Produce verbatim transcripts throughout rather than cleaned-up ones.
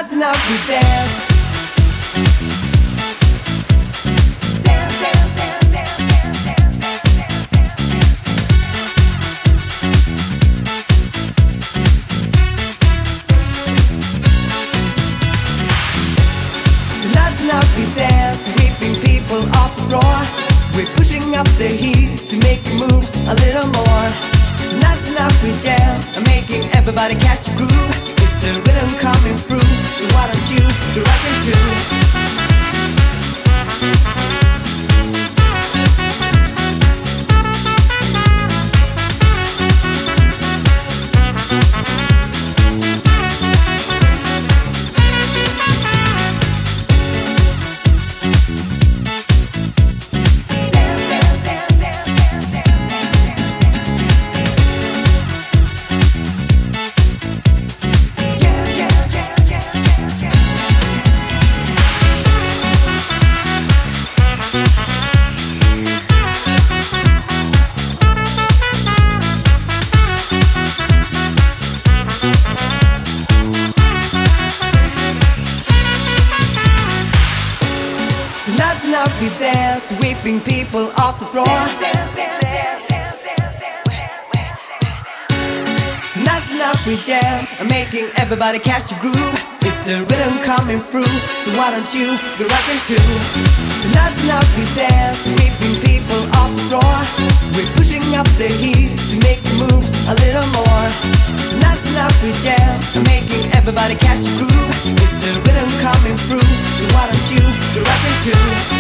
Tonight's the night we dance. Dance, dance, dance, dance, dance, dance, Tonight's the night we dance, sweeping people off the floor. We're pushing up the heat to make you move a little more. Tonight's the night we jam, making everybody catch the groove. It's the rhythm coming through, so why don't you get rockin' too? Tonight's the night we dance, sweeping people off the floor. Tonight's the night we jam, making everybody catch the groove. It's the rhythm coming through, so why don't you get rockin' too? Tonight's the night we dance, sweeping people off the floor. We're pushing up the heat to make you move a little more. Tonight's the night we jam, making everybody catch the groove. It's the rhythm coming through, so why don't you get rockin' too?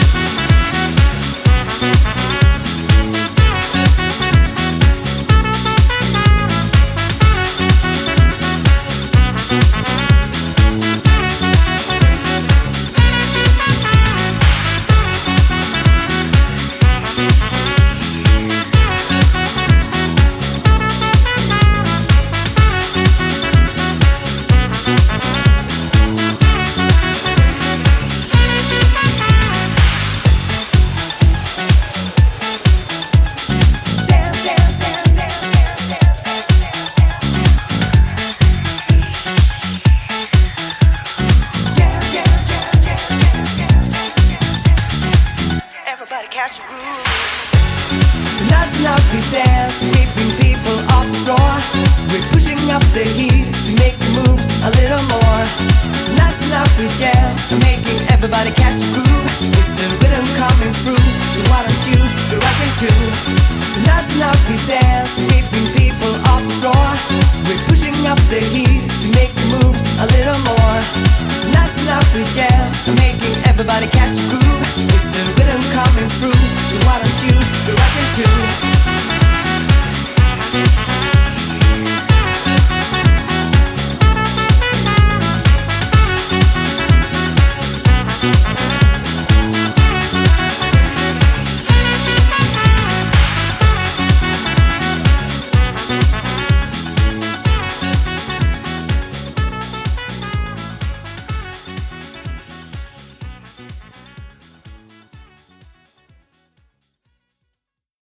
Catch the groove. Tonight's the night we dance, sweeping people off the floor. We're pushing up the heat to make you move a little more. Tonight's the night we jam, making everybody catch the groove. It's the rhythm coming through, so why don't you get rockin' too? Tonight's the night we dance, sweeping people off the floor. We're pushing up the heat to make you move a little more. Tonight's the night we jam, making everybody catch the groove. It's the rhythm coming through, so why don't you get rockin' too?